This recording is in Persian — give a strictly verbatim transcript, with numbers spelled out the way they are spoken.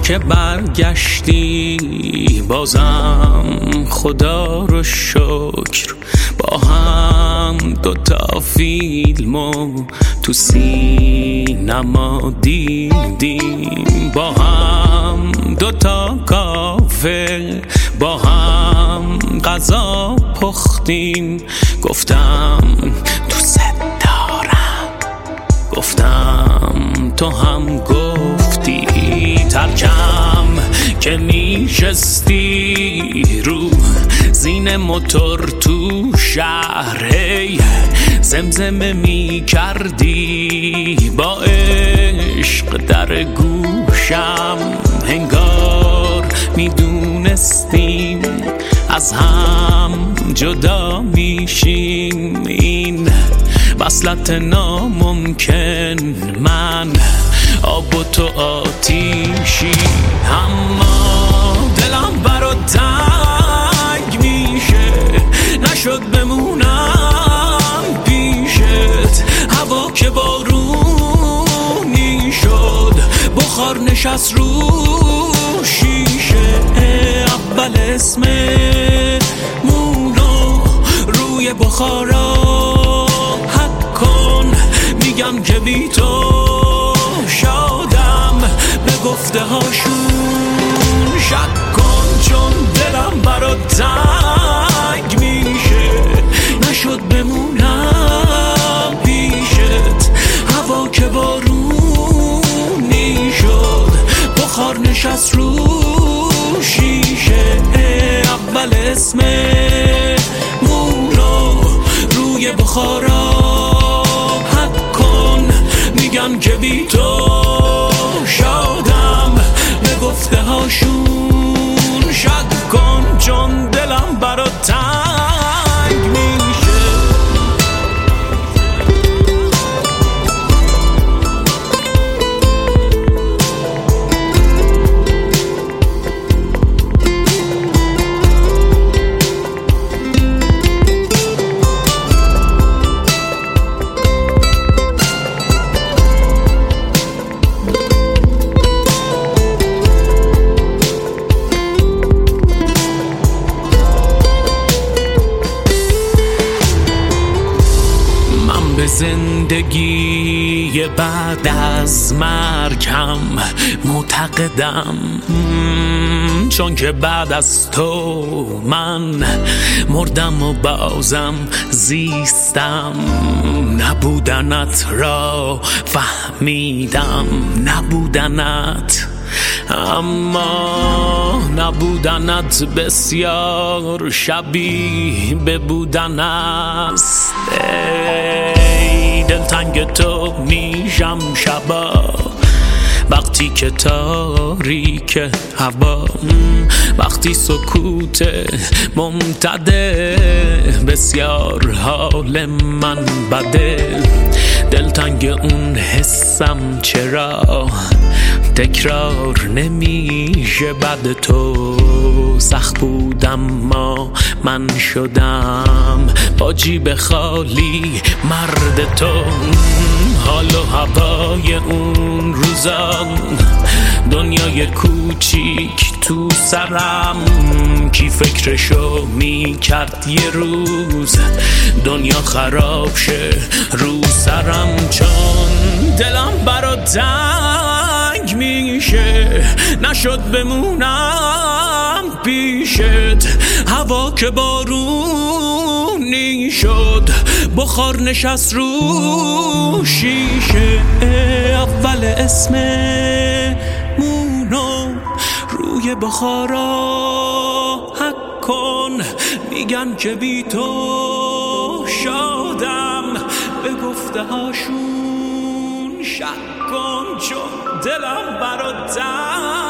که برگشتی بازم خدا رو شکر، با هم دوتا فیلمو تو سینما دیدیم، با هم دوتا کافه با هم غذا پختیم. گفتم دوست دارم، گفتم تو هم گفتی. ترکم که میشستی رو زین موتور تو شهر، هی زمزمه میکردی با عشق در گوشم، انگار میدونستیم از هم جدا میشیم. این وصلت ناممکن، من آب و تو آتیشی، اما دلم برات تنگ میشه، نشد بمونم پیشت. هوا که بارونی شد، بخار نشست رو شیشه. اول اسممونو روی بخارا حک کن، میگم که بی تو شادم، به گفته هاشون شک کن، چون دلم برات تنگ میشه، نشد بمونم پیشت. هوا که بارونی شد، بخار نشست رو شیشه. اول اسممونو روی بخارا حک کن، میگم که بی تو شادم، به گفته هاشون شک کن، چون دلم برات تنگ میشه. زندگی بعد از مرگم معتقدم، چون که بعد از تو من مردم و بازم زیستم. نبودنت را فهمیدم، نبودنت، اما نبودنت بسیار شبیه به بودن است. دلتنگ تو میشم شبا، وقتی که تاریک هوا، وقتی سکوت ممتده، بسیار حال من بده. دلتنگ اون حسم چرا تکرار نمیشه بعد تو. سخت بودم ما من شدم با جیب خالی مرد تو. حال و هوای اون روزان، دنیای کوچیک تو سرم، کی فکرشو میکرد یه روز دنیا خراب شه رو سرم. چون دلم برات تنگ میشه، نشد بمونم پیشت. هوا که بارونی شد، بخار نشست رو شیشه. اول اسممونو روی بخارا حک کن، میگن که بی تو شادم، به گفته هاشون شک کن، چون دلم برات